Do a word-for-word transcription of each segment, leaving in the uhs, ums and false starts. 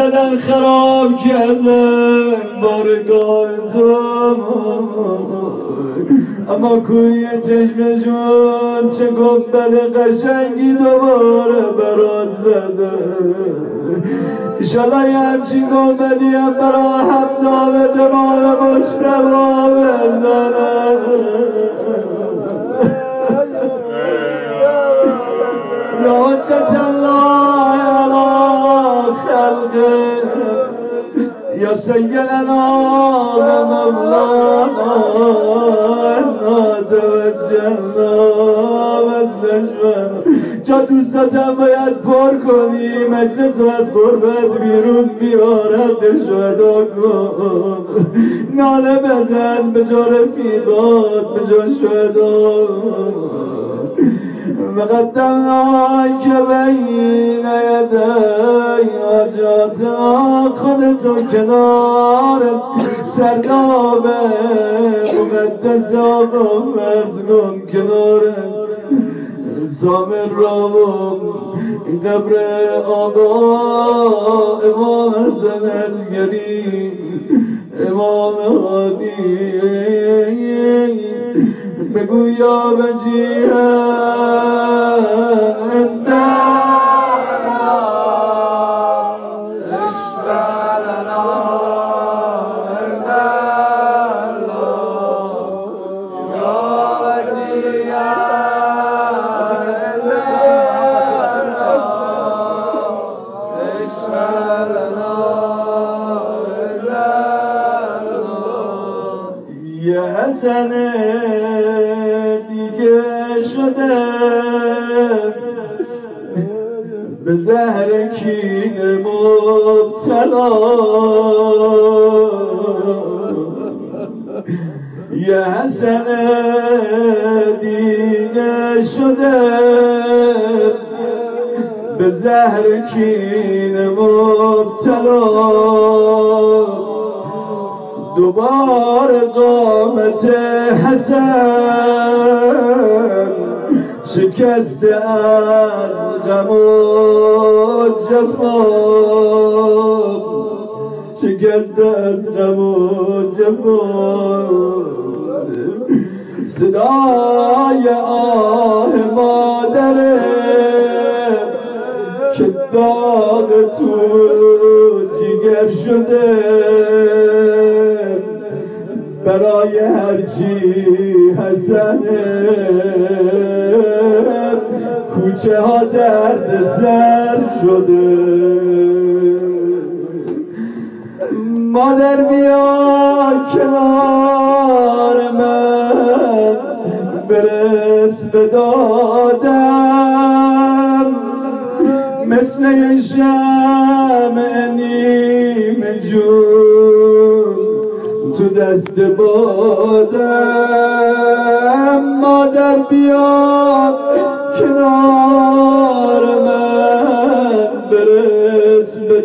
بدن خراب کردن بارگاه تو، اما کوری چشمشون چه گنبد قشنگی دوباره برات زده. ایشالا یه همچین گنبدی هم برا همدام دماغ مجتبا بزنن. یا حجت الله علی خلقه یا سیدنا و مولانا انا توجهنا وزنشمنا. جا دوستاتم باید پر کنی مجلس و از غربت بیرون بیارد شهدا کن. ناله بزن به جا رفیقات به جا شهدا. مقدمای که بین یدی حاجاتنا خودتو کنار سرداب مقدس آقا فرض کن کنار سامر را و قبر آقا امام حسن عسکری امام هادی بگو یا وجیها یه حسن دیگه شده به زهر کینه مبتلا. یه حسن دیگه شده به زهر کینه مبتلا. دوباره قامت حسن شکسته از غم و جفا. شکسته از غم و جفا. صدای آه مادره که داغ تو جگر شده برای هرچی حسنه. کوچه ها درد سر شده. مادر بیا کنار من برس به دادم مثل یه شمع نیمه جون تو دست بادم. مادر بیا کنار من برس به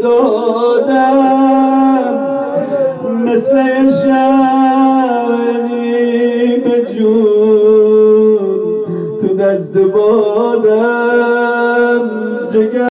دادم مثل یه شمع نیمه جون تو دست بادم. جگر